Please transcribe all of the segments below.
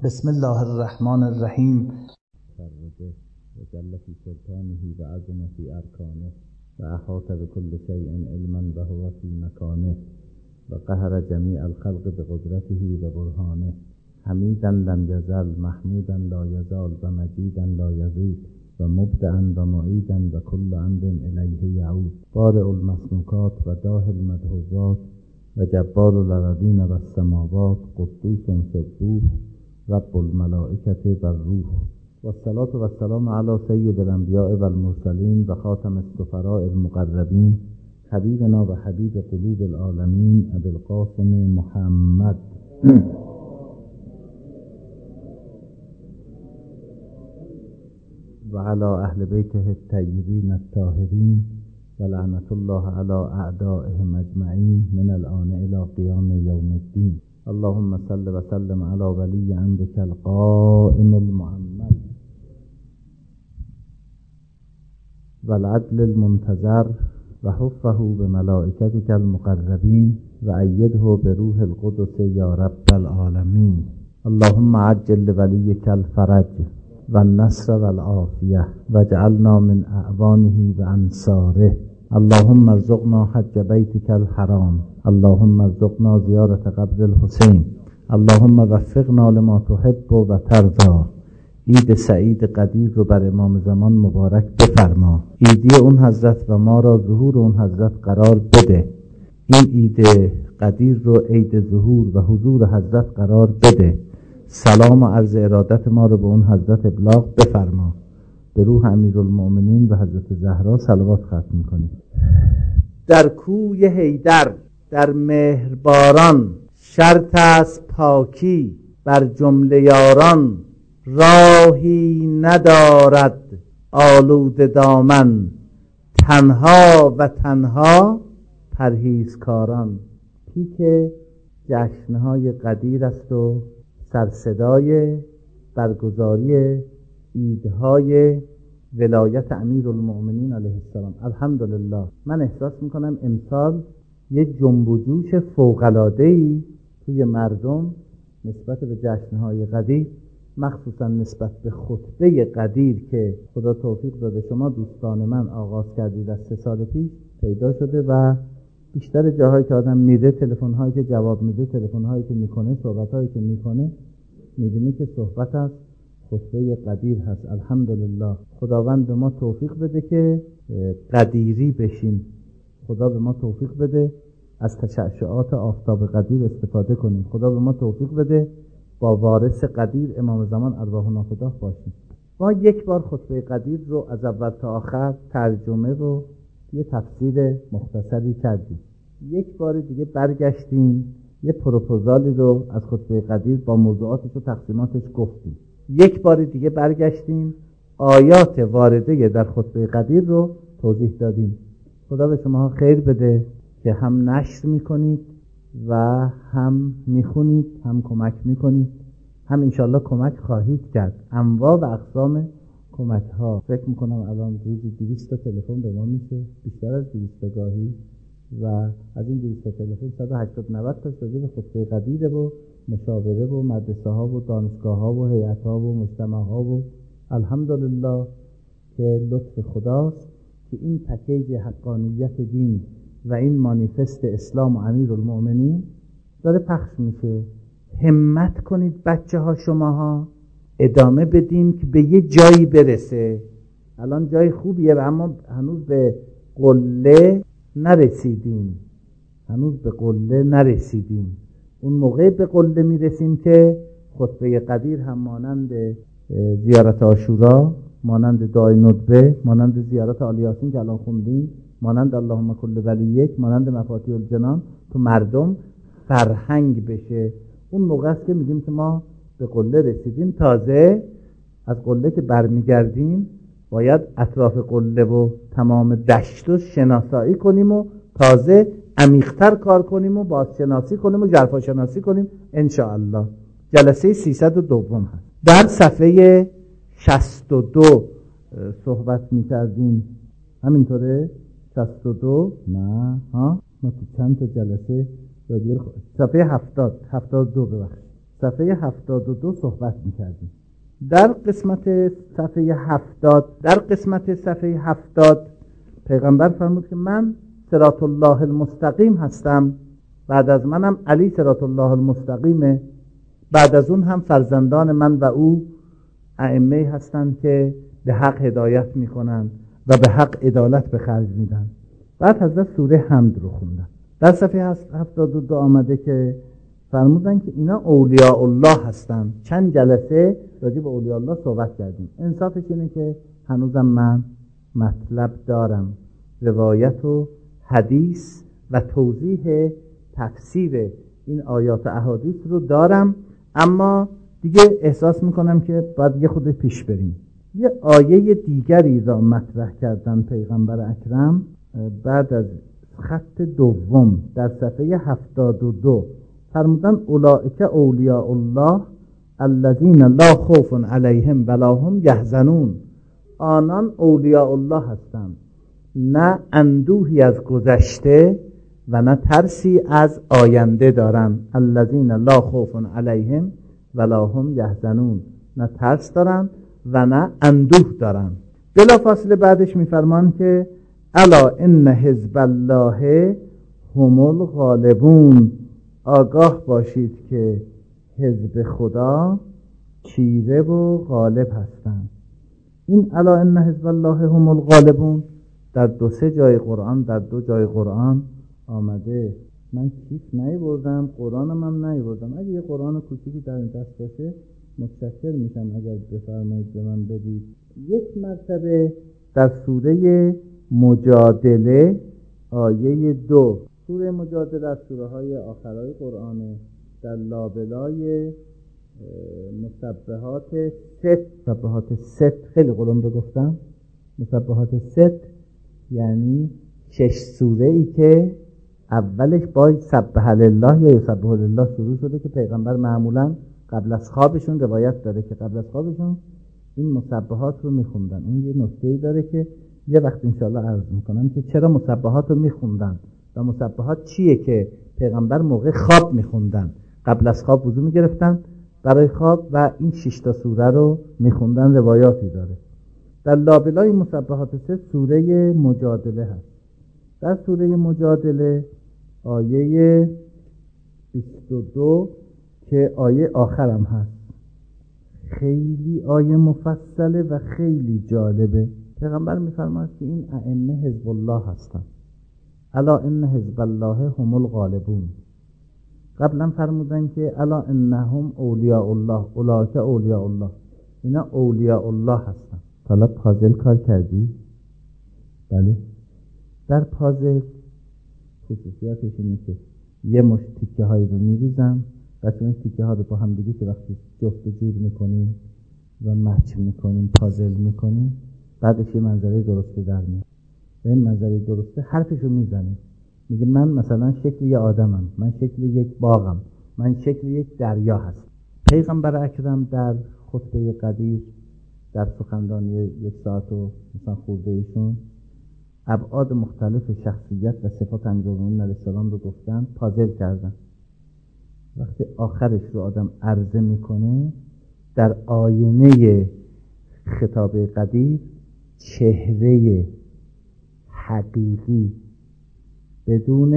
بسم الله الرحمن الرحیم. فرده و جل فی سلطانه و عظم فی ارکانه و احاط بكل شیء علما و هو فی مکانه و قهر جمیع الخلق بقدرته و برهانه. حمیدا لم یزل، محمودا لا یزال، و مجیدا لا یزول، و مبدعا و معیدا و کل امر الیه یعود. بارئ المسنوکات و داهی المدحوظات و جبار الارضین و السماوات، قدوس سبوح رب الملائکة و الروح. و الصلاة و السلام علی سید الانبیاء و المرسلین و خاتم السفراء المقربین، حبیبنا و حبیب قلوب العالمین ابی القاسم محمد و علی اهل بیته الطیبین الطاهرین و لعنت الله علی اعدائهم اجمعین من الآن الی قیام یوم الدین. اللهم صل و سلم علی ولی امرک القائم المؤمل و العدل المنتظر و حفه بملائکتک المقربین و ایده بروح القدس یا رب العالمین. اللهم عجل لولیک الفرج و النصر و العافیه و اجعلنا من اعوانه و انصاره. اللهم ارزقنا حج بیتک الحرام، اللهم ارزقنا زیارت قبر الحسین، اللهم وفقنا لما تحب و ترضا. عید سعید قدیر رو بر امام زمان مبارک بفرما. عیدی اون حضرت و ما را ظهور اون حضرت قرار بده. این عید قدیر رو عید ظهور و حضور حضرت قرار بده. سلام و عرض ارادت ما رو به اون حضرت ابلاغ بفرما. به روح امیرالمؤمنین و حضرت زهرا صلوات ختم می‌کنیم. در کوی حیدر در مهرباران، شرط است پاکی بر جمله یاران. راهی ندارد آلوده دامن، تنها و تنها پرهیزکاران. پیک جشنهای قدیر است و سرصدای برگزاری عیدهای ولایت امیرالمؤمنین علیه السلام. الحمدلله من احساس میکنم امسال یه جنب و جوش فوق‌العاده‌ای توی مردم نسبت به جشنهای قدیر، مخصوصا نسبت به خطبه قدیر که خدا توفیق داده شما دوستان من آغاز کردید از 3 سال پیش، پیدا شده و بیشتر جاهایی که آدم میره، تلفن‌هایی که جواب میده، تلفن‌هایی که میکنه، صحبت‌هایی که میکنه، میبینی که صحبت از خطبه قدیر هست. الحمدلله خداوند به ما توفیق بده که قدیری بشیم. خدا به ما توفیق بده از تشعشعات آفتاب قدیر استفاده کنیم. خدا به ما توفیق بده با وارث قدیر امام زمان ارواحنا فداه باشیم. ما یک بار خطبه قدیر رو از اول تا آخر ترجمه و یه تفسیر مختصری کردیم. یک بار دیگه برگشتیم یه پروپوزالی رو از خطبه قدیر با موضوعاتش و تقسیماتش گفتیم. یک بار دیگه برگشتیم آیات وارده در خطبه قدیر رو توضیح دادیم. خدا به شما خیر بده که هم نشر میکنید و هم میخونید، هم کمک میکنید، هم انشالله کمک خواهید کرد. انواع و اقسام کمک ها. فکر میکنم الان روزی 200 تلفن به ما میشه، بیشتر از 200 گاهی، و از این 200 تلفن 180-90 تا راجع به خطبه قدیر و مشاوره و مدرسه ها و دانشگاه ها و هیئت ها و مجتمع ها و الحمدلله که لطف خداست که این پکیج حقانیت دین و این مانیفست اسلام و امیرالمؤمنین داره پخش میشه. همت کنید بچه ها، شماها ادامه بدیم که به یه جایی برسه. الان جای خوبیه و اما هنوز به قله نرسیدیم. اون موقع به قله میرسیم که خطبه قدیر هم مانند زیارت عاشورا، مانند دعای ندبه، مانند زیارت آل یاسین که الان خوندیم، مانند اللهم کل ولیک، مانند مفاتیح الجنان تو مردم فرهنگ بشه. اون موقع است که میگیم که ما به قله رسیدیم. تازه از قله که برمیگردیم باید اطراف قله و تمام دشت رو شناسایی کنیم و تازه عمیق‌تر کار کنیم و بازشناسی کنیم و ژرفاشناسی کنیم انشاءالله. جلسه 302 هست. در صفحه 62 صحبت می‌کردیم. همینطوره؟ 62 ما تو چند تا جلسه صفحه 72 ببخشید. صفحه 72 صحبت میکردیم. در قسمت صفحه 70 پیغمبر فرمود که من صراط الله المستقیم هستم، بعد از منم علی صراط الله المستقیمه، بعد از اون هم فرزندان من و او ائمه هستند که به حق هدایت میکنن و به حق عدالت به خرج میدن. بعد حضرت سوره حمد رو خوندن. در صفحه 72 آمده که فرمودن که اینا اولیاء الله هستن. چند جلسه راجع به اولیاء الله صحبت کردیم. انصافش اینه که هنوزم من مطلب دارم، روایت و حدیث و توضیح تفسیر این آیات و احادیث رو دارم، اما دیگه احساس میکنم که باید یه خود پیش بریم. یه آیه دیگری را مطرح کردن پیغمبر اکرم بعد از خط دوم در صفحه 72 فرمودن اولئک اولیاء الله الذین لا خوف علیهم ولا هم یحزنون. آنان اولیاء الله هستند، نه اندوهی از گذشته و نه ترسی از آینده دارن. الذین لا خوف علیهم ولا هم یحزنون، نه ترس دارن و نه اندوه دارن. بلافاصله بعدش میفرمان که الا ان حزب الله هم الغالبون. آگاه باشید که حزب خدا چیره و غالب هستند. این الا ان حزب الله هم الغالبون در دو جای قرآن آمده. من کیف نیاوردم، قرآنم هم نیاوردم. اگه یه قرآن کوچیکی در این دست باشه متشکر میشم اگر بفرمایید به من بدید. یک مرتبه در سوره مجادله آیه 2. سوره مجادله از سوره های آخرای قرآنه. در لابلای مسبحات ست خیلی قلم بگفتم. مسبحات ست یعنی 6 سوره ای که اولش با سبح لله یا یسبح لله شروع شده که پیغمبر معمولا قبل از خوابشون روایت داره که قبل از خوابشون این مسبحات رو میخوندن. این یه نکته‌ای داره که یه وقت انشاءالله عرض میکنم که چرا مسبحات رو میخوندن و مسبحات چیه که پیغمبر موقع خواب میخوندن. قبل از خواب وضو میگرفتن برای خواب و این 6 تا سوره رو میخوندن. روایاتی داره. در لابلای مسبحات 3 سوره مجادله هست. در سوره مجادله آیه 22 که آیه آخرم هست، خیلی آیه مفصله و خیلی جالبه. پیغمبر میفرماید که این ائمه حزب الله هستند. الا ان حزب الله هم الغالبون. قبلا فرمودن که الا انهم اولیاء الله، اولئک اولیاء الله. اینا اولیاء الله هستند. حالا پازل کار کردی؟ بله. در پازل خصوصیاتش اینه که یه مش تیکه هایی رو میریزم و چون تیکه ها رو با هم دیگه که وقتی جفت و جور میکنیم و مچ میکنیم پازل میکنیم بعدش یه منظره درسته در میاد و این منظره درسته حرفش رو میزنه. میگه من مثلا شکل یه آدمم، من شکل یک باغم، من شکل یک دریا هستم. پیغمبر اکرم در خطبه قدیر در سخنرانی 1 ساعت و مثلا خورده ایشون ابعاد مختلف شخصیت و صفات امیرالمومنین علیه السلام رو گفتن، پازل کردن. وقتی آخرش رو آدم عرضه میکنه در آینه خطاب قدیر چهره حقیقی بدون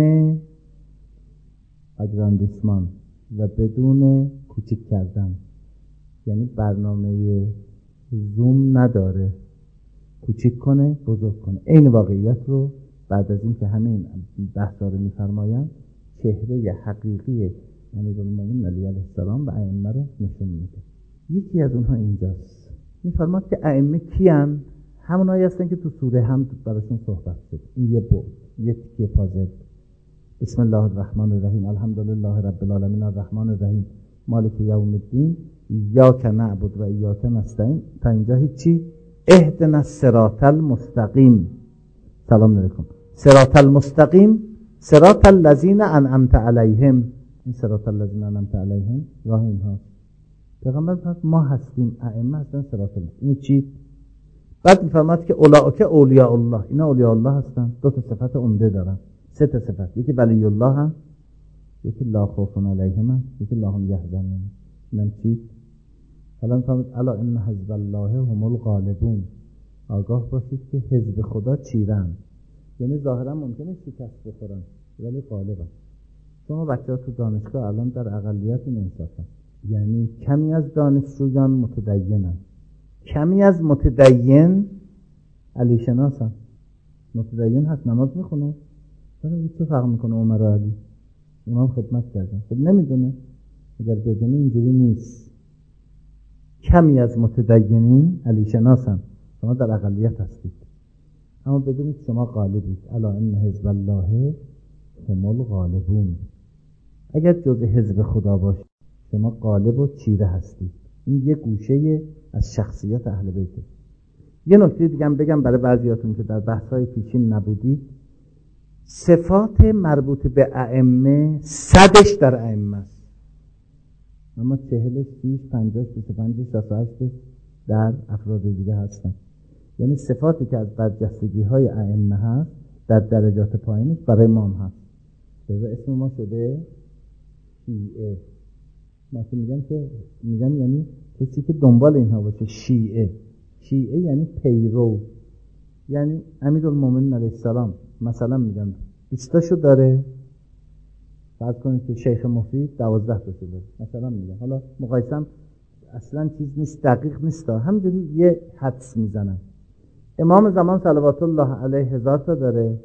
اگراندیسمان و بدون کوچیک کردن، یعنی برنامه زوم نداره، کوچیک کنه بزرگ کنه. این واقعیت رو بعد از این که همه این بحثا رو میفرمایند چهره حقیقی امیرالمومنین علیه السلام و ائمه رو نشون میده. یکی از اونها اینجاست. میفرماد که ائمه کیان؟ همونایی هستن که تو سوره هم براشون صحبت شد. این یه بود، یه تیکه پازل. بسم الله الرحمن الرحیم الحمدلله رب العالمین الرحمن الرحیم مالک یوم الدین ایاک نعبد و ایاک نستعین. تا اینجا هیچی. اهدنا الصراط المستقیم. سلام علیکم. صراط المستقیم صراط الذین انعمت علیهم. این صراط الذین انعمت علیهم راه اینها. پیغمبر فرمود ما هستیم، ائمه هستن صراط الله. این چی؟ بعد میفرماد که اولئک اولیاء الله. اینا اولیاء الله هستن. 2 تا صفت عمده دارن، 3 تا صفت. یکی ولی الله هم، یکی لا خوف علیهم هم، یکی لا هم یحزنون. اینم چی؟ حالا میفهمید الا ان حزب الله هم الغالبون. آگاه باشید که حزب خدا چیرن، یعنی ظاهرا ممکنه شکست بخورن ولی غالبن. شما بچه‌ها تو دانشگاه الان در اقلیت انصافا، یعنی کمی از دانشجویان متدینن، کمی از متدین علی شناسن. متدین هست نماز میخونه، ولی چه فرق میکنه عمر و علی؟ اونا هم خدمت کردن. خب نمیدونه، اگر بدونه اینجوری نیست. کمی از متدینین علی شناسن، شما در اقلیت هستید، اما بدونید شما غالبید. الا ان حزب الله هم الغالبون. اگر جزء حزب خدا باشید شما غالب و چیره هستید. این یه گوشه از شخصیت اهل بیته. یه نکته دیگه هم بگم برای بعضیاتون که در بحث‌های پیشین نبودید. صفات مربوط به ائمه 100ش در ائمه است، اما 40 30 50 25 68 در افراد دیگه هستن. یعنی صفاتی که از برجستگی‌های ائمه هست در درجات پایینش برای ما هم هست. اسم ما شده شیعه. ما که میگم یعنی کسی که دنبال اینها باشه شیعه. شیعه یعنی پیرو. یعنی امیرالمومنین علیه السلام مثلا میگم 20 تاشو داره، فرض کنید که شیخ مفید 12 تاشو داره مثلا میگم. حالا مقایسم اصلا چیز نیست، دقیق نیست، همینجوری یه حدس میزنم. امام زمان صلوات الله علیه 1000 تا داره،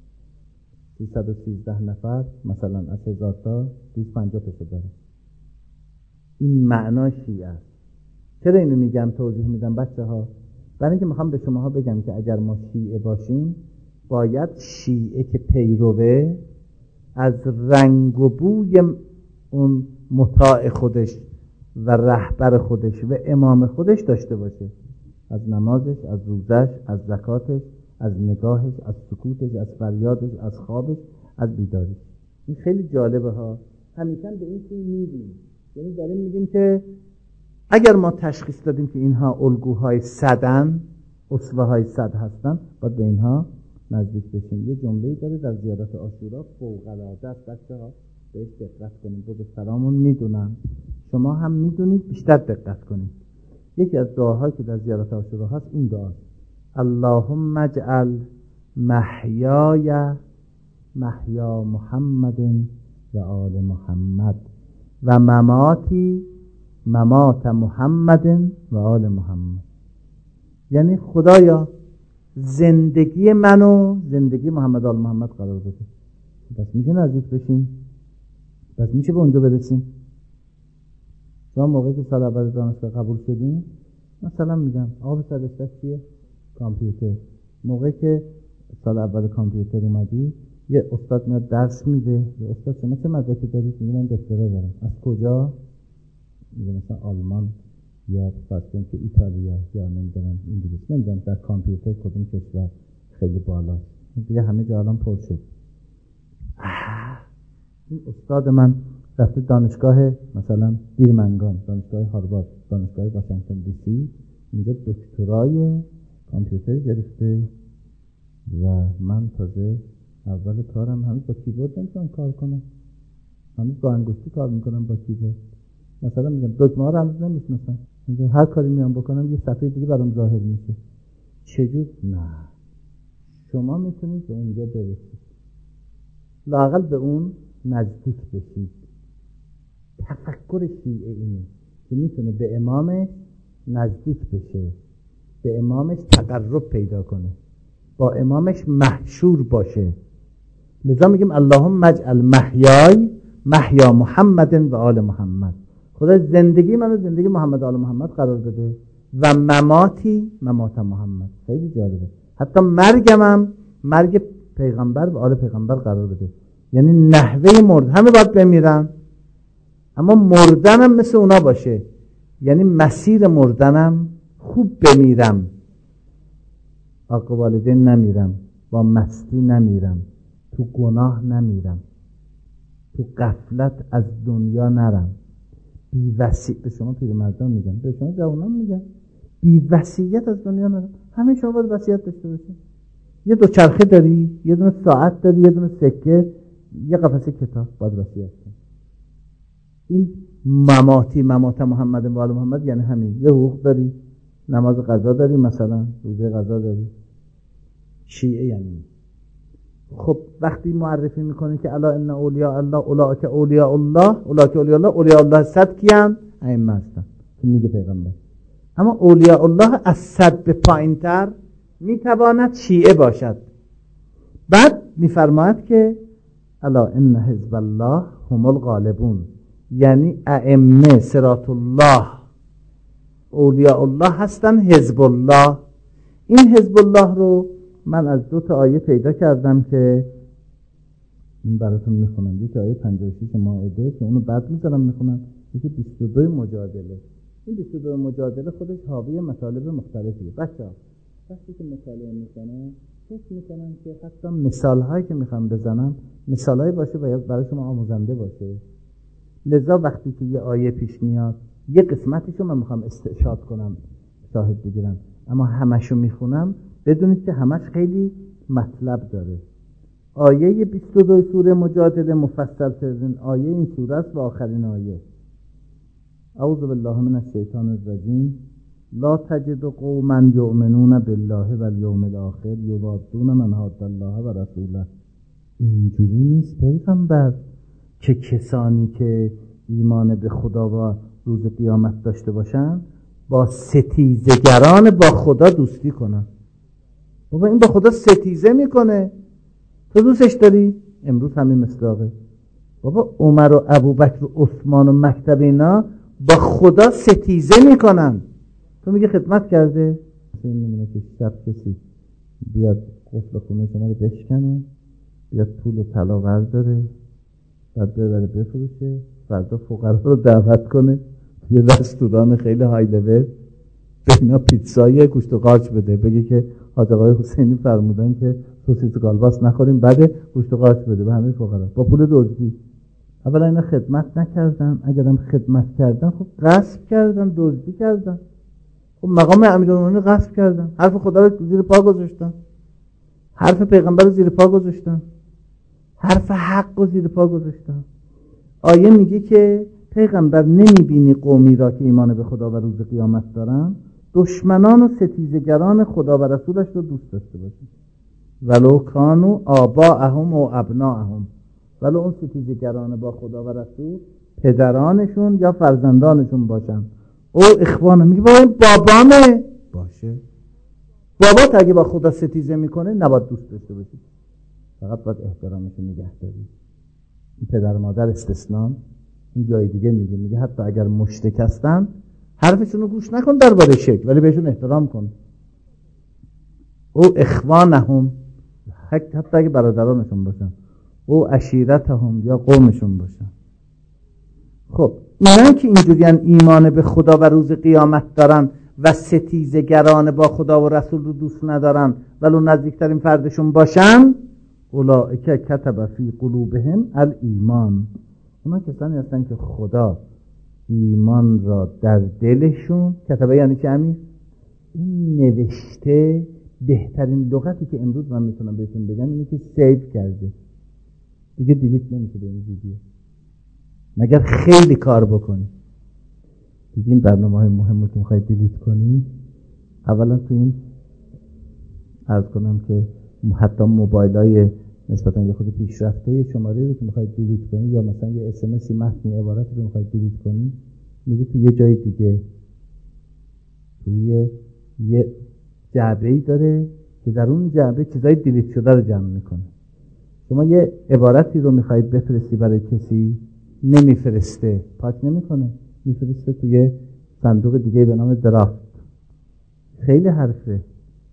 313 نفر مثلا از 1000 تا 250 تاشو داره. این معنای شیعه است. چرا اینو میگم توضیح میدم بچه‌ها؟ برای اینکه میخوام به شماها بگم که اگر ما شیعه باشیم باید شیعه که پیروه از رنگ و بوی اون مطاع خودش و رهبر خودش و امام خودش داشته باشه. از نمازش، از روزش، از زکاتش، از نگاهش، از سکوتش، از فریادش، از خوابش، از بیداریش. این خیلی جالبه ها. همیشه به این چیز میگیم، یعنی داریم میگیم که اگر ما تشخیص دادیم که اینها الگوهای 100ان، اسوه‌های 100 هستن، باید به اینها نزدیک بشیم. یه جمله‌ای داره در زیارت عاشورا فوق‌العاده است بچه‌ها، بهش دقت کنید. بزرگترامون میدونن، شما هم میدونید، بیشتر دقت کنید. یکی از دعاهایی که در زیارت عاشورا هست این دعا: اللهم اجعل محیای محیا محمد و آل محمد و مماتی ممات محمد و آل محمد. یعنی خدایا زندگی منو زندگی محمد و آل محمد قرار بده. پس میشه نزدیک بشیم، پس میشه به اونجا برسیم. شما موقعی که سال اول دانشگاه قبول شدیم، مثلا میگم آب سرشتش چیه؟ کامپیوتر. موقعی که سال اول کامپیوتر اومدی، یه استاد میاد درس میده. یه استاد شما چه مدرکی دارید؟ میگه من دکترا دارم. از کجا؟ میگه مثلا آلمان یا فرض کنید که ایتالیا یا نمیدونم انگلیس، نمیدونم در کامپیوتر کدوم کشور خیلی بالا دیگه، همه جا الان پر شد. این استاد من رفته دانشگاه مثلا بیرمنگام، دانشگاه هاروارد، دانشگاه واشنگتن دی سی، اینجا دکترای کامپیوتر گرفته و من تازه اول کارم هنوز با کیبورد نمیتونم کار کنم، هنوز با انگشتی کار میکنم با کیبورد. مثلا میگم دکمه ها رو هنوز نمیشناسم، هر کاری میام بکنم یه صفحه دیگه برام ظاهر میشه. چجور؟ نه، شما میتونید به اونجا برسید، لااقل به اون نزدیک بشید. تفکر شیعه اینه که میتونه به امامش نزدیک بشه، به امامش تقرب پیدا کنه، با امامش محشور باشه. لذا میگیم اللهم اجعل محیای محیا محمد و آل محمد. خدا زندگی منو زندگی محمد و آل محمد قرار بده و مماتی ممات محمد. خیلی جالبه. حتی مرگمم مرگ پیغمبر و آل پیغمبر قرار بده. یعنی نحوه مرد، همه باید بمیرن اما مردنم مثل اونا باشه. یعنی مسیر مردنم خوب بمیرم، عاق والدین نمیرم، با مستی نمیرم، تو گناه نمیرم، تو غفلت از دنیا نرم، بی وصیت. به شما پیرمردان میگم، به شما جوانان میگم، بی وصیت از دنیا نرم. همه شما باید وصیت داشته باشید. یه دوچرخه داری، یه دونه ساعت داری، یه دونه سکه، یه قفسه کتاب، باید وصیت کنی. این ممات محمد و آل محمد یعنی همین، یه حقوق داری، نماز قضا داری، مثلا روزه قضا داری. شیعه یعنی خب وقتی معرفی میکنه که الا ان اولیاء الله اولئک اولیاء الله، اولئک اولیاء الله، اولیاء الله 100 کیان؟ ائمه هستن که میگه پیغمبر. اما اولیاء الله از 100 به پایینتر میتواند شیعه باشد. بعد میفرماید که الا ان حزب الله هم الغالبون، یعنی ائمه صراط الله اولیاء الله هستن حزب الله. این حزب الله رو من از 2 تا آیه پیدا کردم که این براتون میخونم. یکی آیه 56 مائده که اونو بعد میذارم میخونم، یکی 22 مجادله. این 22 مجادله خودش حاوی مطالب مختلفیه. بچه‌ها وقتی که مطالعه میکنن فکر میکنن که حتی مثالهایی که میخوام بزنم مثالهایی باشه باید برای شما آموزنده باشه. لذا وقتی که یه آیه پیش میاد یه قسمتیشو من میخوام استشهاد کنم، شاهد بگیرم، اما همشو میخونم بدونید که همش خیلی مطلب داره. آیه 22 سوره مجادله مفصل ترین آیه این سوره است و آخرین آیه. اعوذ بالله من الشیطان الرجیم. لا تجد قوما یؤمنون بالله والیوم الاخر یوادون من حاد الله و رسوله. اینجوری نیست پیغمبر که کسانی که ایمان به خدا و روز قیامت داشته باشن با ستیزگران با خدا دوستی کنن. بابا این با خدا ستیزه میکنه، تو دوستش داری؟ امروز همین مصداقه. بابا عمر و ابوبکر و عثمان و مکتب اینا با خدا ستیزه میکنن، تو میگه خدمت کرده؟ این نمونه که شب کسی بیاد قفل خونه شما رو بشکنه، بیاد پول و طلا برداره، بعد ببره بفروشه، فردا فقرا رو دعوت کنه یه رستوران خیلی های لول، به اینا پیتزای گوشت و قارچ بده، بگه که حاج آقای حسینی فرمودن که سوسیس کالباس نخوریم، بعد گوشت و قارچ بده به همه فقرا با پول دزدی. اولا اینا خدمت نکردن، اگرم خدمت کردن خب غصب کردن، دزدی کردن. خب مقام امیرالمومنین غصب کردن، حرف خدا رو زیر پا گذاشتن، حرف پیغمبر رو زیر پا گذاشتن، حرف حق رو زیر پا گذاشتن. آیه میگه که پیغمبر نمیبینی قومی را که ایمان به خدا و روز قیامت دارن دشمنان و ستیزگران خدا و رسولش رو دوست داشته باشی. ولو کانوا آباءهم و ابناءهم، ولو اون ستیزگران با خدا و رسول پدرانشون یا فرزندانشون باشن. او اخوانه، میگه بابا این بابامه باشه. بابات اگه با خدا ستیزه میکنه نباید دوست داشته باشی، فقط باید احترامشون نگه داری. این پدر مادر استثنان. این جای دیگه میگه حتی اگر مشرک هستن حرفشون رو گوش نکن درباره شرک، ولی بهشون احترام کن. او اخوانهم، حتی اگه برادرانشون باشن، او عشیرتهم یا قومشون باشن. خب اینا که اینجوریان ایمان به خدا و روز قیامت دارن و ستیزگران با خدا و رسول رو دوست ندارن ولو نزدیکترین فردشون باشن، اولئک کتب فی قلوبهم الایمان، اونا کسانی هستن که خدا ایمان را در دلشون، کتبه یعنی چه امیر؟ این نوشته. بهترین لغتی که امروز من میتونم بهتون بگم اینه که سیو کرده، دیگه دیلیت نمیشه به این ویدیو مگر خیلی کار بکنی. دیدین برنامه‌های مهمو که میخواید دیلیت کنی، اولا تو این عرض کنم که حتی موبایلای نسبتا یه خود پیشرفته شماره رو که میخواید دیلیت کنی یا مثلا یه اسمسی متنی عبارتی رو میخواید دیلیت کنی، میری تو یه جای دیگه، توی یه جعبه‌ای داره که در اون جعبه چیزای دیلیت شده رو جمع میکنه. شما یه عبارتی رو میخواید بفرستی برای کسی، نمیفرسته، پاک نمیکنه، میفرسته توی صندوق دیگه به نام درافت. خیلی حرفه،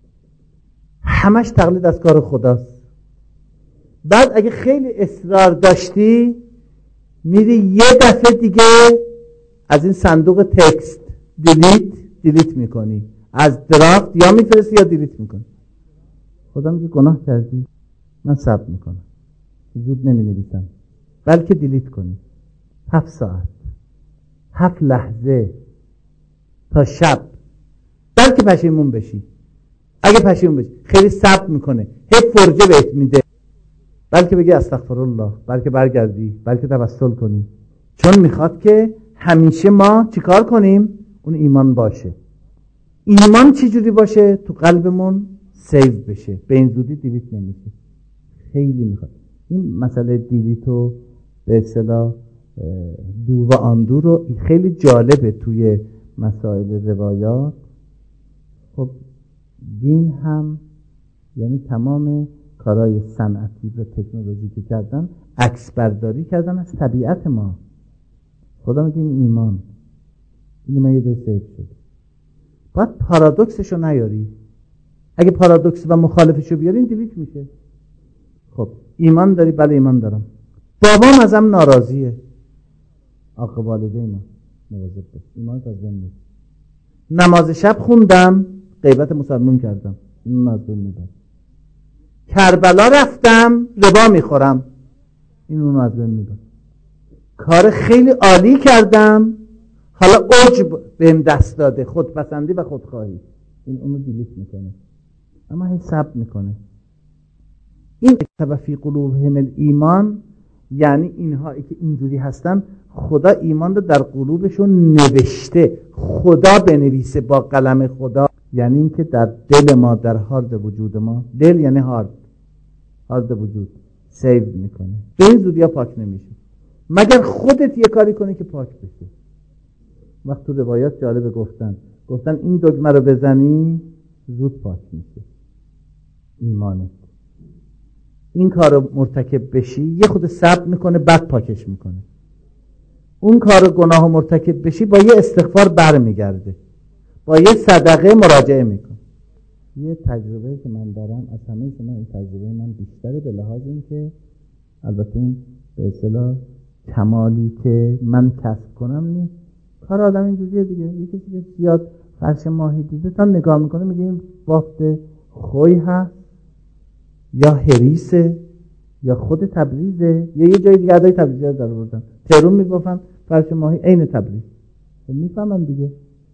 همش تقلید از کار خداست. بعد اگه خیلی اصرار داشتی میری یه دفعه دیگه از این صندوق تکست دیلیت میکنی، از درافت یا میفرستی یا دیلیت میکنی. خدا میگه گناه کردی، من صبر میکنم، زود نمینویسم، بلکه دیلیت کنی 7 ساعت 7 لحظه تا شب، بلکه پشیمون بشی. اگه پشیمون بشی خیلی صبر میکنه، هی فرجه بهت میده، بلکه بگی استغفرالله، بلکه برگردی، بلکه توسل کنی، چون میخواد که همیشه ما چیکار کنیم؟ اون ایمان باشه. ایمان چجوری باشه؟ تو قلبمون سیو بشه، به این زودی دیلیت نمیشه. خیلی میخواد این مسئله دیلیت و به اصطلاح دو و آندو رو خیلی جالبه توی مسائل روایات. خب دین هم یعنی تمام کارهای صنعتی و تکنولوژیکی کردن عکس برداری کردن از طبیعت ما. خدا میگه این ایمان این ما یه ده سیف شد. باید پارادوکسشو نیاری. اگه پارادوکس و مخالفشو بیاری این دیلیت میشه. خب ایمان داری؟ بله ایمان دارم. بابام ازم ناراضیه. آقا والدینم مواظب باش، ایمان از بین نیست. نماز شب خوندم، غیبت مسلمون کردم، این از بین میبرم. کربلا رفتم، ربا میخورم، این اون از بین میبرم. کار خیلی عالی کردم، حالا عجب بهم دست داده، خودپسندی و خودخواهی، این اونو دیلیت میکنه، اما هی ثبت میکنه. این کتب فی قلوبهم الایمان، یعنی اینهایی که اینجوری هستن خدا ایمان رو در قلوبشون نوشته. خدا بنویسه با قلم خدا، یعنی این که در دل ما، در هارد وجود ما، دل یعنی هارد وجود، سیو میکنه. به این زودی ها پاک نمیشه مگر خودت یه کاری کنی که پاک بشه. وقت تو روایات جالبه گفتن این دکمه رو بزنی زود پاک میشه ایمانت. این کار رو مرتکب بشی یه خود صبر میکنه، بعد پاکش میکنه. اون کار رو گناه رو مرتکب بشی با یه استغفار برمیگرده، با یه صدقه مراجعه میکنه. یه تجربه که من دارم، از همه شما این تجربه من بیشتره، به لحاظ این که البته این به اصطلاح کمالی که من کسب کنم نیست. کار آدم اینجوریه دیگه. یه کسی که زیاد فرش ماهی دیده تا نگاه میکنه میگه این بافت خوی هست یا هریسه یا خود تبریزه یا یه جای دیگه ادای تبریزی ها در بردن تهرون میبافن فرش ماهی عین تبریز. میفهمم دیگه.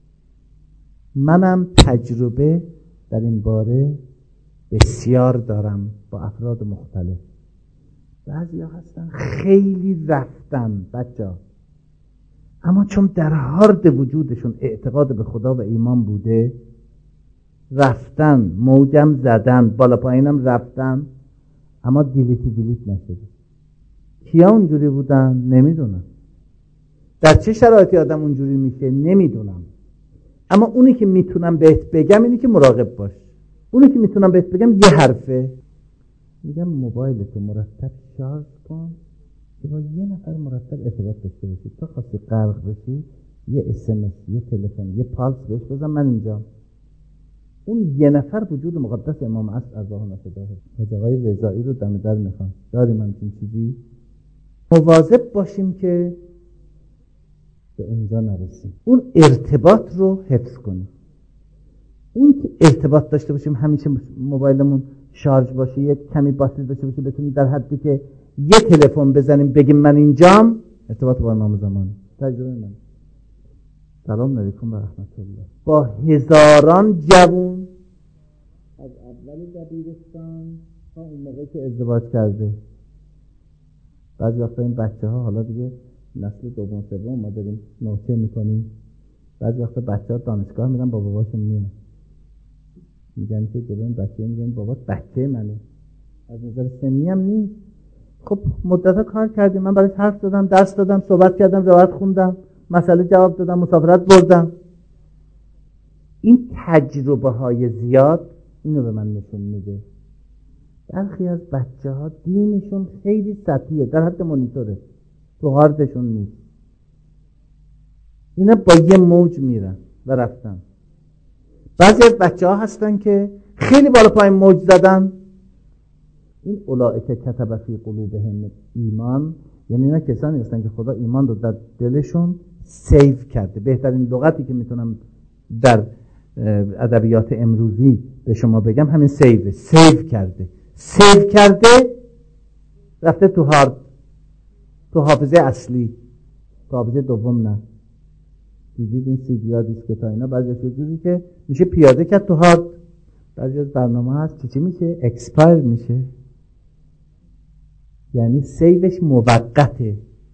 منم تجربه در این باره بسیار دارم با افراد مختلف. بعضی ها هستن خیلی رفتن بچه‌ها، اما چون در هارد وجودشون اعتقاد به خدا و ایمان بوده، رفتن، موجم زدن، بالا پایینم رفتن، اما دیلیت نشده. کیا اونجوری بودن؟ نمیدونم. در چه شرایطی آدم اونجوری میشه؟ نمیدونم. اما اونی که میتونم بهت بگم اینی که مراقب باش. اونی که میتونم بهت بگم یه حرفه، میگم موبایلتو مرتب شارژ کن که با یه نفر مرتب ارتباط داشته باشی. تا خواستی غرق بشی یه SMS، یه تلفن، یه پالس بهش بزن من اینجا. اون یه نفر وجود مقدس امام عصر ارواح نفداه حاج آقای رضایی رو دم در میخوام. داریم همچین چیزی؟ مواظب باشیم که به اونجا نرسیم. اون ارتباط رو حفظ کنیم. اون که ارتباط داشته باشیم، همیشه موبایلمون شارژ باشه، یه کمی باتری داشته باشه، بتونیم در حدی که یه تلفن بزنیم بگیم من اینجام. ارتباط با امام زمان. تجربه من. سلام علیکم و رحمت الله. با هزاران جوون از اول دبیرستان تا اون موقعی که ازدواج کرده. بعضی وقتا این بچه ها، حالا دیگه نسل دوم سوم ما داریم نوچه میکنیم، بعضی وقتا بچه ها دانشگاه میرن با باباشون میان میگن که جلوی بچه میگن بابا بچه منه، از نظر سنی هم نیست. خب مدت ها کار کردیم، من براش حرف زدم، درس دادم، صحبت کردم، روایت خوندم، مسئله جواب دادم، مسافرت بردم. این تجربه های زیاد اینو به من نشون میده. برخی از بچه ها دینشون خیلی سطحیه، در حد مانیتوره، تو هاردشون نیست. اینا با یه موج میرن و رفتن. بعضی از بچه ها هستن که خیلی بالا پایین موج زدن. این اولئک کتب فی قلوبهم ایمان، یعنی اینا کسانی هستن که خدا ایمان رو در دلشون سیو کرده. بهترین لغتی که میتونم در ادبیات امروزی به شما بگم همین سیو کرده. سیو کرده رفته تو هارد، تو حافظه اصلی، تو حافظه دوم نه. دیدید این CD ها دیسکت ها اینا بعضیش یه جوری که میشه پیاده کرد تو هارد. بعضی از برنامه هست چی میشه؟ اکسپایر میشه، یعنی سیوش موقته.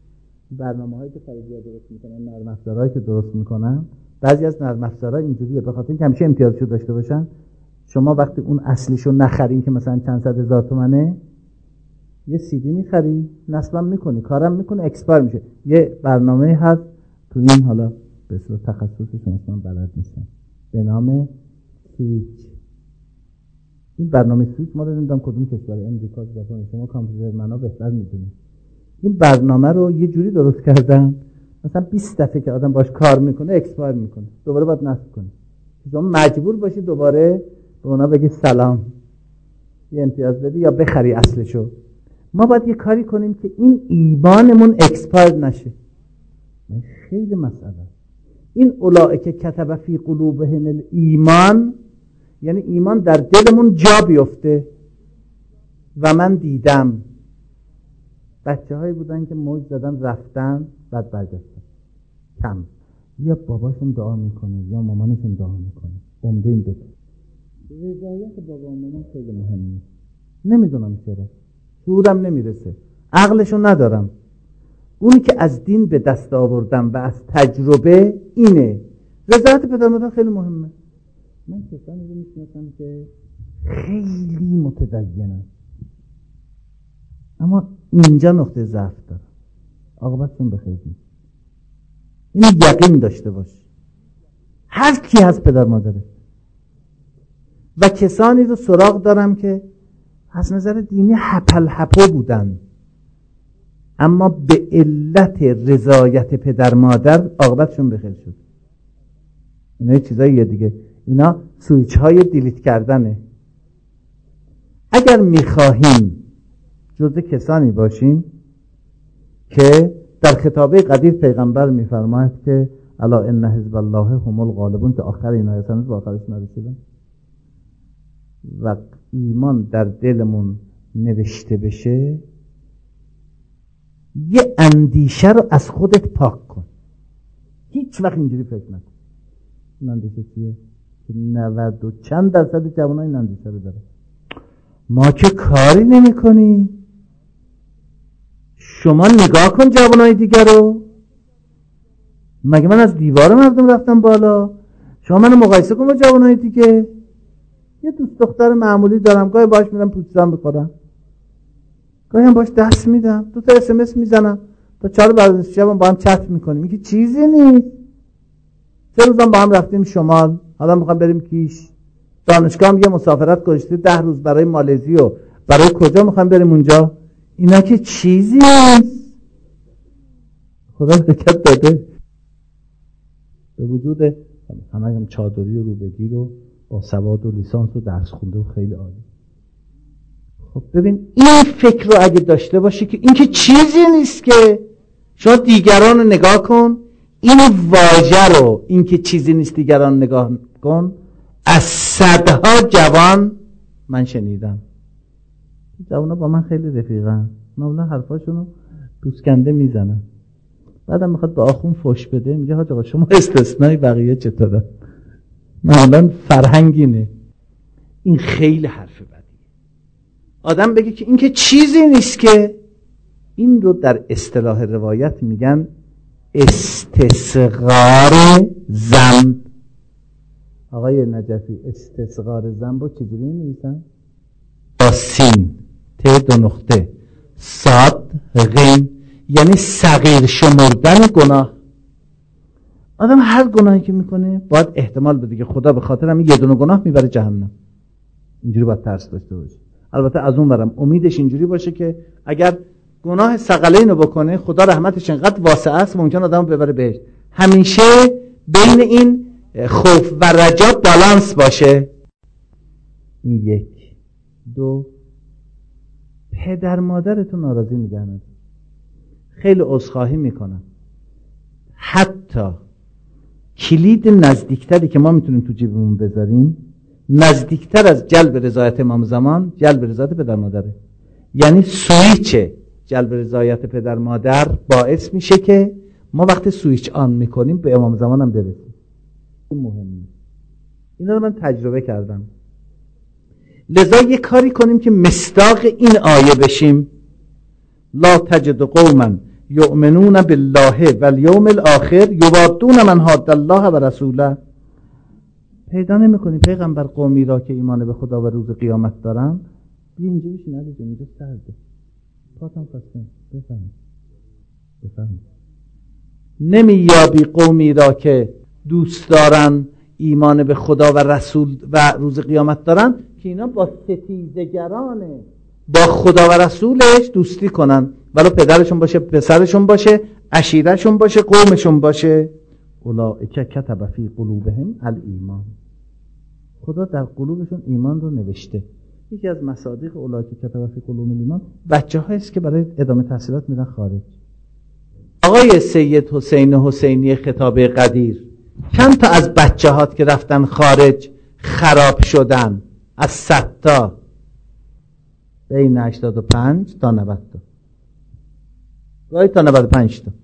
برنامه‌هایی که خارجی‌ها درست میکنن، نرم افزارهایی که درست میکنن، بعضی از نرم افزارها اینجوریه به خاطر اینکه همیشه امتیازشو داشته باشن، شما وقتی اون اصلیشو نخرین که مثلا چند صد هزار تومنه، یه سی دی میخری، نصبم میکنی، کارم میکنه، اکسپایر میشه. یه برنامه هست تو این، حالا به صورت تخصصش مثلا بلد نیستم، به نام سویچ. این برنامه سویچ ما رو نمیدونم کدوم کشور، امریکا، ژاپن، شما کامپیوتر منا بهتر میدونید. این برنامه رو یه جوری درست کردن مثلا 20 دفعه که آدم باش کار میکنه اکسپایر میکنه، دوباره باید نصب کنه. شما مجبور باشی دوباره به اونا بگی سلام، یه امتیاز بدی یا بخری اصلشو. ما باید یه کاری کنیم که این ایمانمون اکسپایر نشه. خیلی مسئله. این اولئک کتب فی قلوبهم الایمان، یعنی ایمان در دلمون جا بیفته. و من دیدم بچه هایی بودن که موج زدن رفتن بعد برگشتن، کم، یا باباشون دعا میکنه یا مامانشون دعا میکنه. عمده این دوتا رضایت بابا و مامان خیلی مهمه. نمیدونم چرا، شعورم نمیرسه، عقلشو ندارم. اونی که از دین به دست آوردم و از تجربه اینه، رضایت پدر مادر خیلی مهمه. من کسانی رو میشناسم که خیلی متدینن اما اینجا نقطه ضعف داره، عاقبتشون بخیر نیست. این یقین داشته باش، هر کی هست پدر مادره. و کسانی رو سراغ دارم که از نظر دینی هپل هپو بودن اما به علت رضایت پدر مادر عاقبتشون بخیر شد. اینا چیزاییه دیگه، اینا سویچ های دیلیت کردنه. اگر میخواهیم جزء کسانی باشیم که در خطابه قدیر پیغمبر میفرماید که الا ان حزب الله هم الغالبون، که آخر این آیه هنوز به آخرش نرسیدن، و ایمان در دلمون نوشته بشه، یه اندیشه رو از خودت پاک کن. هیچ وقت اینجوری فکر نکن. این اندیشه چیه؟ که 90 و چند درصد جوانای این اندیشه رو داره. ما که کاری نمی کنی. شما نگاه کن جوانای دیگر رو، مگه من از دیوار مردم رفتم بالا؟ شما منو مقایسه کن با جوانای دیگه. یه دوست دختر معمولی دارم، گاهی باهاش میرم پوستم بخورم، گاهی هم باهاش دست میدم، 2 تا SMS میزنم، تا 4 بعد شب با هم چت میکنیم. میگه چیزی نیست. 3 روزم با هم رفتیم شمال، حالا میخوام بریم کیش. دانشگاه هم یه مسافرت گذاشته 10 روز برای مالزی و برای کجا میخوام بریم اونجا. اینا که چیزی نیست. خدا برکت داده به وجود همه هم چادری و روبگیر و با سواد و لیسانس و درس خونده و خیلی عالی. خب ببین این فکر رو اگه داشته باشی که این که چیزی نیست، که شما دیگران رو نگاه کن، این واژه رو، این که چیزی نیست دیگران نگاه کن، از صدها جوان من شنیدم. جوانا با من خیلی رفیقن، معمولا حرفاشونو دوسکنده میزنن، بعدم میخواد به آخون فوش بده، میگه حاج آقا شما استثنایی، بقیه چطوره؟ معمولا فرهنگینه. این خیلی حرف بدیه. آدم بگه که این که چیزی نیست، که این رو در اصطلاح روایت میگن استصغار ذنب. آقای نجفی استصغار ذنب رو چجوری نویسن؟ با سین، ت 2 نقطه، صاد، غین، یعنی صغیر شمردن گناه. آدم هر گناهی که میکنه باید احتمال بده که خدا به خاطر همین یه دونه گناه میبره جهنم. اینجوری باید ترس داشته باشه. البته از اون برم امیدش اینجوری باشه که اگر گناه ثقلین رو بکنه، خدا رحمتش انقدر واسع است ممکن آدمو ببره بهش. همیشه بین این خوف و رجا بالانس باشه. این 1 2 پدر مادرتون ناراضی نگه نداره. خیلی عذرخواهی میکنم، حتی کلید نزدیکتری که ما میتونیم تو جیبمون بذاریم، نزدیکتر از جلب رضایت امام زمان جلب رضایت پدر مادره. یعنی سویچ جلب رضایت پدر مادر باعث میشه که ما وقتی سویچ آن میکنیم به امام زمان هم برسیم. این مهمه. اینا رو من تجربه کردم. لذا یه کاری کنیم که مصداق این آیه بشیم. لا تجد قوما یؤمنون بالله و الیوم الاخر یوادون من حاد الله و رسوله. پیدا نمی‌کنی پیغمبر قومی را که ایمان به خدا و روز قیامت دارن؟ بیا اینجا بشین عزیزم، اینجا سرده، پاتم خواستم بفهم. نمیابی قومی را که دوست دارن ایمان به خدا و رسول و روز قیامت دارن که اینا با ستیزگران با خدا و رسولش دوستی کنن، ولو پدرشون باشه، پسرشون باشه، عشیرشون باشه، قومشون باشه. اولئک کتب فی قلوبهم الایمان. خدا در قلوبشون ایمان رو نوشته. یکی از مصادیق اولئک کتب فی قلوبهم الایمان بچه‌هایی است که برای ادامه تحصیلات میرن خارج. آقای سید حسین حسینی خطابه قدیر، چند تا از بچه‌هات که رفتن خارج خراب شدن؟ از 100 تا بین 85 تا 90 تا، گاهی تا 95 تا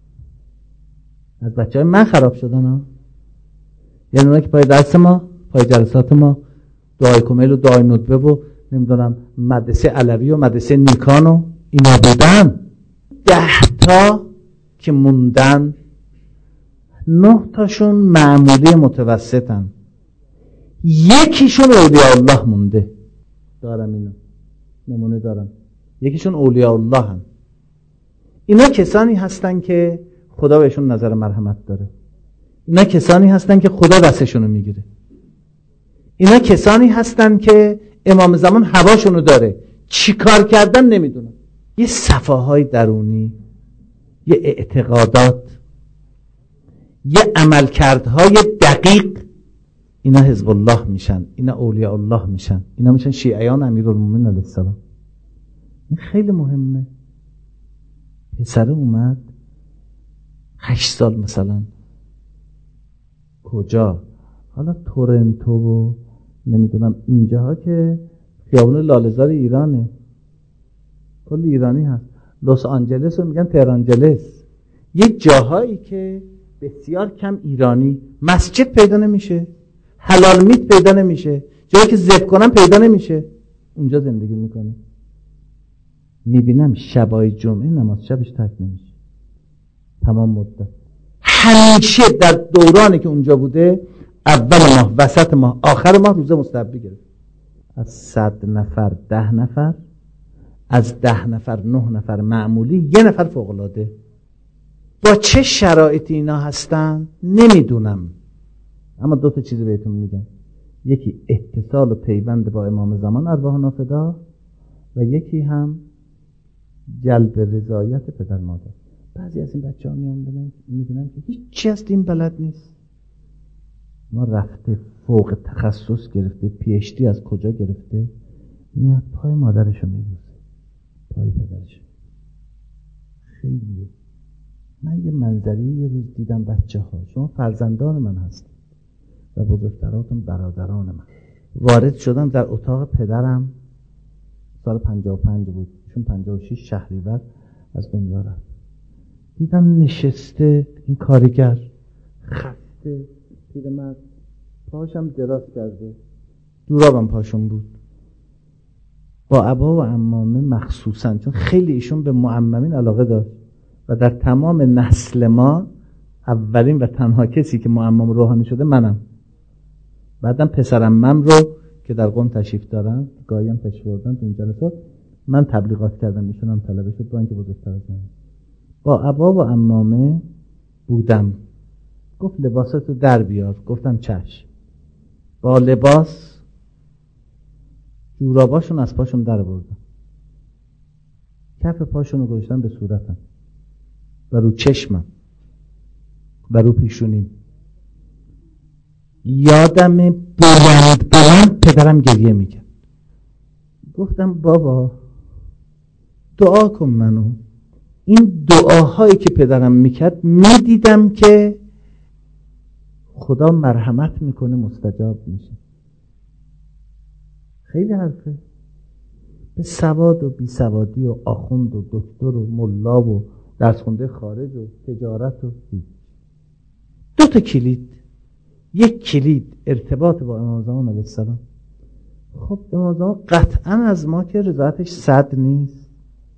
از بچه‌های من خراب شدن ها. یعنی اونا که پای درس ما، پای جلسات ما، دعای کمیل و دعای ندبه و نمیدونم مدرسه علوی و مدرسه نیکان و اینا بودن، 10 تا که موندن 9 تاشون معمولی متوسطن، یکیشون اولیاء الله مونده. دارم اینو نمونه دارم، یکیشون اولیاء الله هم. اینا کسانی هستن که خدا بهشون نظر مرحمت داره. اینا کسانی هستن که خدا دستشونو میگیره. اینا کسانی هستن که امام زمان هواشونو داره، چی کار کردن نمیدونن. یه صفاهای درونی، یه اعتقادات، یه عملکردهای دقیق، اینا حزب الله میشن، اینا اولیاء الله میشن، اینا میشن شیعیان امیرالمومنین علیه السلام. این خیلی مهمه. پسر اومد 8 سال مثلا کجا، حالا تورنتو و نمیدونم اینجاها که خیابون لاله‌زار ایرانه، کل ایرانی هست. لس آنجلس رو میگن تهرانجلس. یه جاهایی که بسیار کم ایرانی، مسجد پیدا نمیشه، حلال میت پیدا نمیشه، جایی که ذبح کنن پیدا نمیشه، اونجا زندگی میکنه. میبینم شبای جمعه نماز شبش ترک نمیشه تمام مدت. همیشه در دورانی که اونجا بوده، اول ماه، وسط ماه، آخر ماه روزه مستحبی گرفت. از 100 نفر 10 نفر، از 10 نفر 9 نفر معمولی، 1 نفر فوق‌العاده. با چه شرایطی اینا هستن نمیدونم، اما 2 تا چیز بهتون میگم. یکی اتصال و پیوند با امام زمان ارواحنا فدا، و یکی هم جلب رضایت پدر مادر. بعضی از این بچه‌ها میبینن که هیچ چی از دین بلد نیست. ما رفته فوق تخصص گرفته، PhD از کجا گرفته، میاد پای مادرشو میبوسه، پای پدرشو. خیلیه. من یه منظری یه روز دیدم بچه‌ها، شما فرزندان من هستید و بزرگتراتون برادران من. وارد شدم در اتاق پدرم، سال 55 بود، چون 56 شهریور از دنیا رفت. دیدم نشسته این کارگر، خسته، پیرمرد، پاشم دراز کرده، دورابم پاشون بود، با عبا و عمامه مخصوصا، چون خیلی ایشون به معممین علاقه داشت و در تمام نسل ما اولین و تنها کسی که معمم روحانی شده منم. بعدم پسرعمم رو که در قم تشریف دارن، گاهی هم تشریف بردن تو این جلسات، من تبلیغات کردم، ایشون هم طلبه شد، با اینکه بزرگتر از من. با عبا و عمامه بودم. گفت لباساتو در بیار، گفتم چشم. با لباس جوراباشون از پاشون در بردم، کف پاشون رو گذاشتم به صورتم و رو چشمم و رو پیشونیم. یادم بلند پدرم گریه میکرد. گفتم بابا دعا کن منو. این دعاهایی که پدرم میکرد میدیدم که خدا مرحمت میکنه، مستجاب میشه. خیلی حرفه. به سواد و بی سوادی و آخوند و دکتر و ملا و درس خونده خارج و تجارت و هیچ. 2 تا کلید. یک کلید ارتباط با امام زمان علیه السلام. خب امام زمان قطعا از ما که رضایتش 100 نیست،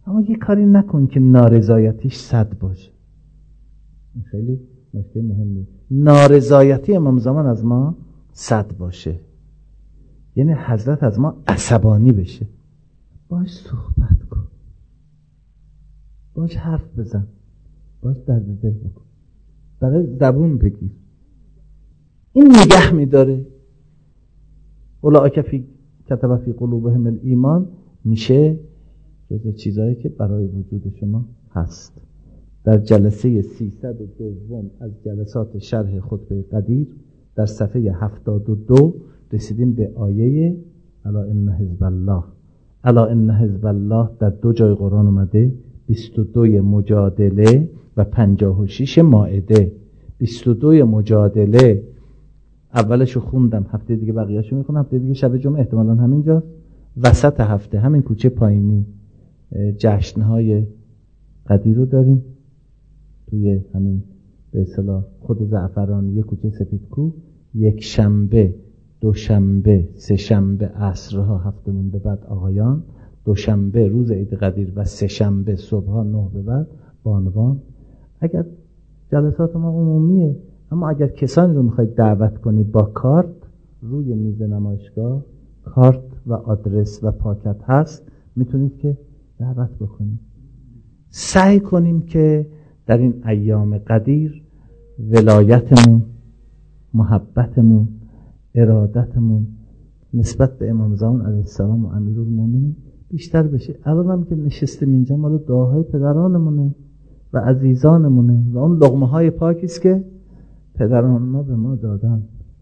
اما یه کاری نکن که نارضایتیش 100 باشه. این خیلی نکته مهمه. نارضایتی امام زمان از ما 100 باشه، یعنی حضرت از ما عصبانی بشه. باش صحبت کن، باش حرف بزن، باش درد دل بکن، برای زبون بگیر. این نگه میداره. اولئک کتب فی قلوبهم الایمان میشه جز چیزایی که برای وجود شما هست. در جلسه 302 از جلسات شرح خطبه قدیر در صفحه 72 رسیدیم به آیه الا ان حزب الله. الا ان حزب الله در 2 جای قرآن اومده، 22 مجادله و 56 مائده. 22 مجادله اولشو خوندم، هفته دیگه بقیه‌شو میخونم، هفته دیگه شب جمعه احتمالاً همینجا. وسط هفته همین کوچه پایینی جشن‌های قدیر رو داریم توی همین به اصطلاح خود زعفران، یک کوچه سپیدکو. یک شنبه، دوشنبه، سه شنبه عصرها 7:30 به بعد آقایان، دوشنبه روز عید قدیر و سه شنبه صبحها 9 به بعد بانوان. اگر جلسات ما عمومیه، اما اگر کسانی رو میخواید دعوت کنی با کارت، روی میز نمایشگاه کارت و آدرس و پاکت هست، میتونید که دعوت بکنید. سعی کنیم که در این ایام قدیر ولایتمون، محبتمون، ارادتمون نسبت به امام زمان علیه السلام و امیرالمومنین بیشتر بشه. الان هم که نشستیم اینجا مال دعاهای پدرانمونه و عزیزانمونه و اون لقمه های پاکیست که پدران ما به ما دادن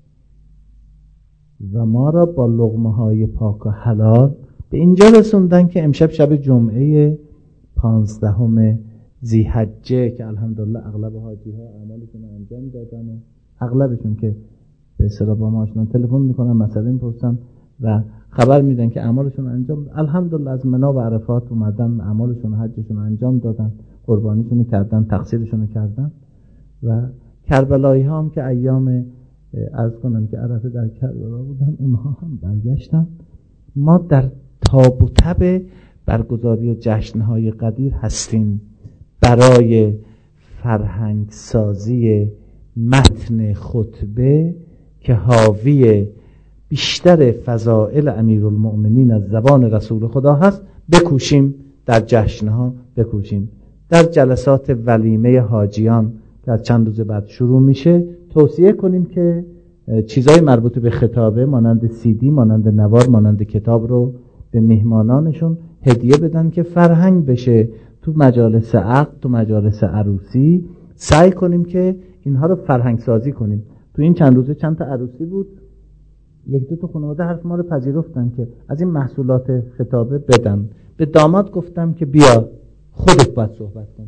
و ما را با لقمه های پاک و حلال به اینجا رسوندن که امشب شب جمعه 15 ذی‌حجه که الحمدلله اغلب حاجی‌ها اعمالشون رو انجام دادن و اغلبشون که به اصطلاح با ما آشنا تلفن میکنن، مسئله میپرسن و خبر میدن که اعمالشون انجام، الحمدلله از منا و عرفات اومدن، اعمالشون و حجشون انجام دادن، قربانیشون کردن، تقصیرشون کردن. و کربلایی ها هم که ایام عرض کنم که عرفه در کربلا بودن، اونها هم برگشتن. ما در تاب و تب برگزاری جشنهای قدیر هستیم برای فرهنگ سازی متن خطبه که حاوی بیشتر فضائل امیرالمؤمنین از زبان رسول خدا هست. بکوشیم در جشنها، بکوشیم در جلسات ولیمه حاجیان که از چند روز بعد شروع میشه، توصیه کنیم که چیزای مربوط به خطابه مانند CD، مانند نوار، مانند کتاب رو به میهمانانشون هدیه بدن که فرهنگ بشه. تو مجالس عقد، تو مجالس عروسی سعی کنیم که اینها رو فرهنگ سازی کنیم. تو این چند روزه چند تا عروسی بود، 1-2 تا خانواده حرف ما رو پذیرفتن که از این محصولات خطابه بدن. به داماد گفتم که بیا خودت باید صحبت کن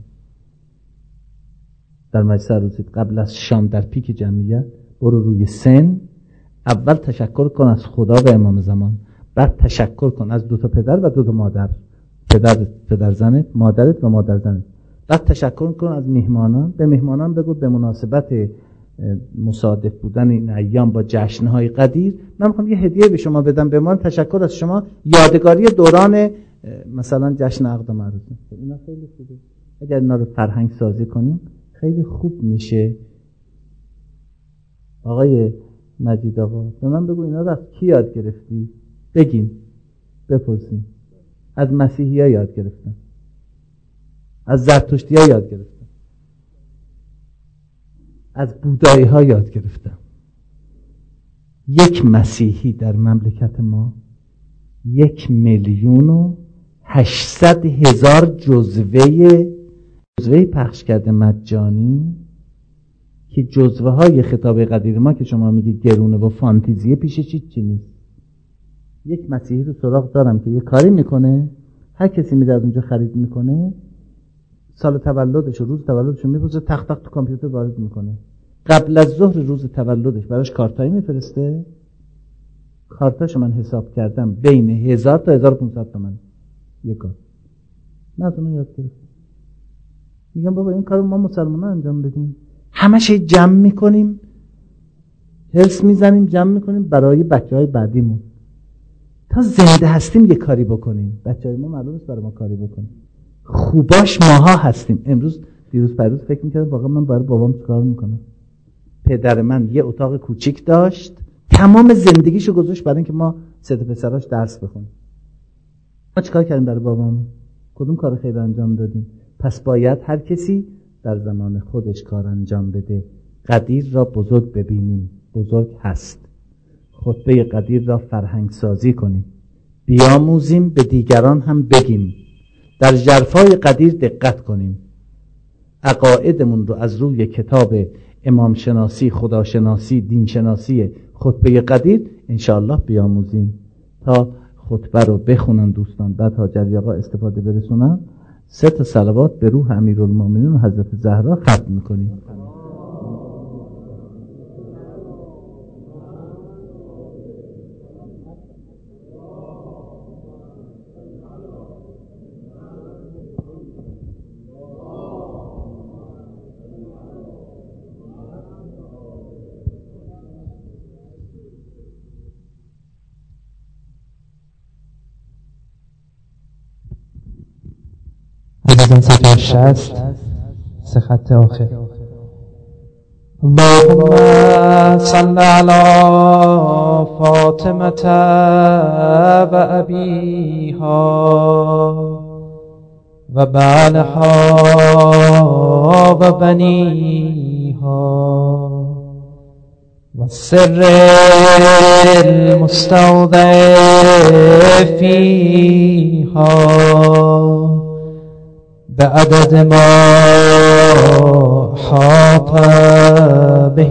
در مجلس عروسی قبل از شام در پیک جمعیت. برو روی سن، اول تشکر کن از خدا و امام زمان، بعد تشکر کن از 2 تا پدر و 2 تا مادر، پدر زنت، مادرت و مادر زنت. بعد تشکر کن از میهمانان، به میهمانان بگو به مناسبت مصادف بودن این ایام با جشنهای قدیر من میخوام یه هدیه به شما بدم، به من تشکر از شما، یادگاری دوران مثلا جشن عقد و عروسی. اینا خیلی خوبه. اگر اینا رو فرهنگ سازی کنیم خیلی خوب میشه. آقای مجید آقا به من بگو اینا رو از کی یاد گرفتی؟ بگیم، بپرسیم. از مسیحی ها یاد گرفتم، از زرتشتی ها یاد گرفتم، از بودایی ها یاد گرفتم. یک مسیحی در مملکت ما 1,800,000 جزوه پخش کرده مجانی، که جزوه های خطاب قدیر ما که شما میگی گرونه و فانتزیه پیشش چی نیست. یک مسیحی رو سراغ دارم که یه کاری میکنه، هر کسی میده از اونجا خرید میکنه، سال تولدش و روز تولدش رو میپوزه، تخت تو کامپیوتر وارد میکنه، قبل از ظهر روز تولدش براش کارتایی میفرسته. کارتاشو من حساب کردم بین 1000 تا 1500 تومان یک کارت. من از اونو یاد گرفتم. میگم بابا این کارو ما مسلمان‌ها انجام بدیم، همش جمع میکنیم، هرس میزنیم، جمع میکنیم برای بچهای بعدیمون. تا زنده هستیم یه کاری بکنیم. بچهای ما معلومه برای ما کاری بکنیم. خوباش ماها هستیم. دیروز پروز فکر میکردم واقعا من برای بابام چیکار میکنم. پدر من یه اتاق کوچیک داشت، تمام زندگیشو گذاشت برای اینکه ما سه تا پسراش درس بخونیم. ما چیکار کردیم برای بابام؟ کدوم کار خیر انجام دادیم؟ پس باید هر کسی در زمان خودش کار انجام بده. قدیر را بزرگ ببینیم، بزرگ هست. خطبه قدیر را فرهنگ سازی کنیم، بیاموزیم، به دیگران هم بگیم. در ژرفای قدیر دقت کنیم، عقایدمون رو از روی کتاب امام شناسی، خداشناسی، دین شناسی خطبه قدیر انشاءالله بیاموزیم. تا خطبه رو بخونن دوستان، بعد حاج آقا استفاده برسونن، 3 صلوات به روح امیرالمومنین و حضرت زهرا ختم میکنیم. عزیزان 360 3 خط آخر. اللهم صل على فاطمة و ابیها و بعلها و بنیها و سر المستودع فیها بعدد ما حاط به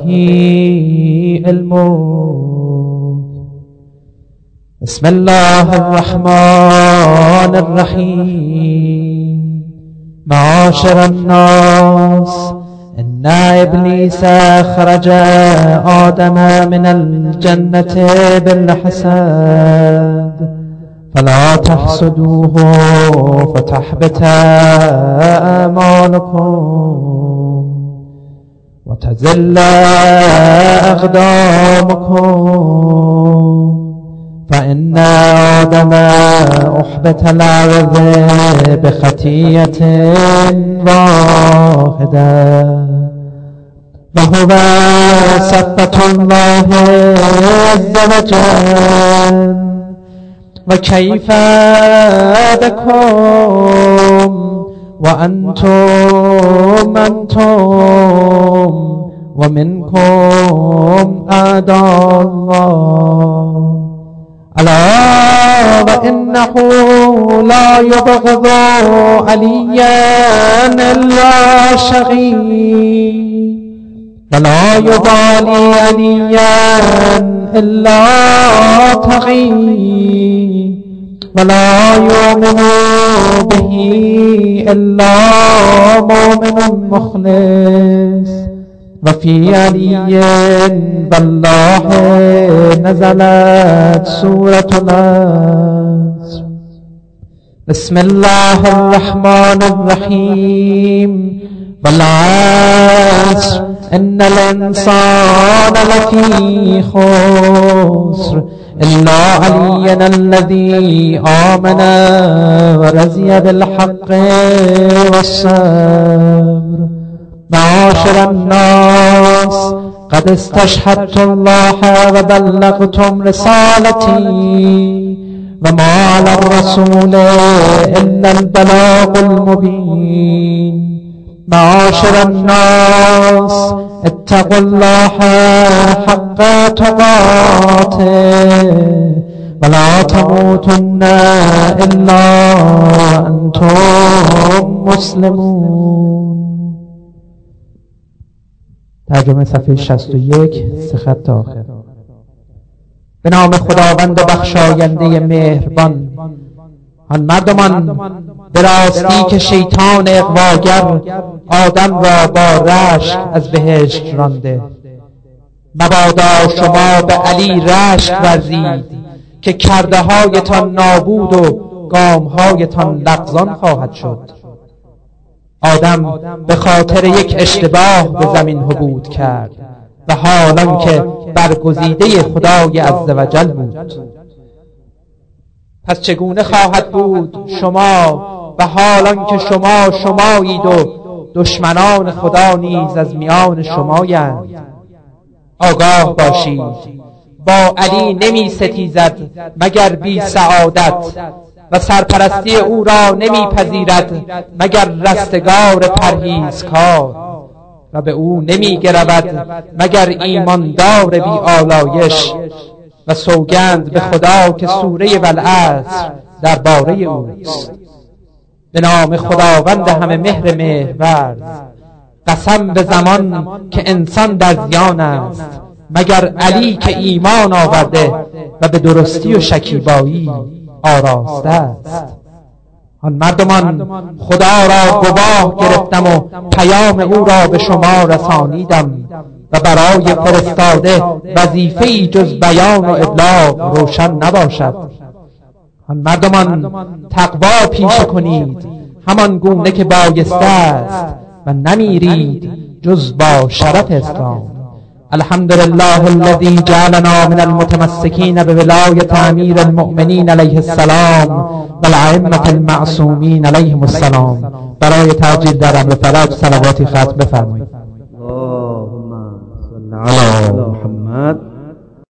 علمك. بسم الله الرحمن الرحيم. معاشر الناس، إن إبليس خرج آدم من الجنة بالحسد، فلا تحسدوه فتحبط أعمالكم وتزل أقدامكم. فإن آدم أحبط الأرض بخطيئة واحدة، وهو صفة الله عز وجل. وكيف بكم وأنتم ومنكم أعداء الله. ألا وإنه لا يبغض عليا إلا شقي، ولا يبالي عليا إلا تقي، ولا يؤمن به إلا مؤمن مخلص. وفي علي بالله نزلت سورة النصر. بسم الله الرحمن الرحيم. والعصر إن الإنسان لفي خسر إلا علينا الذي آمن ورضي بالحق والصبر. معاشر الناس، قد استشهدت الله وبلغتم رسالتي، وما على الرسول إلا البلاغ المبين. معاشر الناس، اتقوا الله حق تقاته ولا تموتن إلا أنتم مسلمون. ترجمه صفحه 61 3 خط آخر. به نام خداوند بخشاینده مهربان. آن مردمان به راستی که شیطان اغواگر آدم را با رشک از بهشت رانده، مبادا شما به علی رشک ورزید که کرده هایتان نابود و گام هایتان لغزان خواهد شد. آدم به خاطر یک اشتباه به زمین حبود کرد و حالان که برگزیده خدای عزوجل بود. پس چگونه خواهد بود شما و حالان که شما شمایید و دشمنان خدا نیز از میان شمایند. آگاه باشید با علی نمی ستیزد مگر بی سعادت و سرپرستی او را نمی پذیرد مگر رستگار پرهیزکار و به او نمی گرود مگر ایماندار بی آلایش و سوگند به خدا که سوره والعصر درباره اوست. به نام خداوند همه مهر مهرورز. قسم به زمان که انسان در زیان است مگر علی که ایمان آورده و به درستی و شکیبایی آراسته است. آن مردمان خدا را گواه گرفتم و پیام او را به شما رسانیدم و برای فرستاده وظیفه‌ای جز بیان و ابلاغ روشن نباشد. آن مردمان تقوا پیشه کنید همان گونه که بایسته است و نمیرید جز با شرف اسلام. الحمدلله الذي جعلنا من المتمسكين بولایة امیر المؤمنین علیه السلام و الائمة المعصومین علیهم السلام. برای تعجیل در امر فرج صلواتی ختم بفرمایید. اللهم صل علی محمد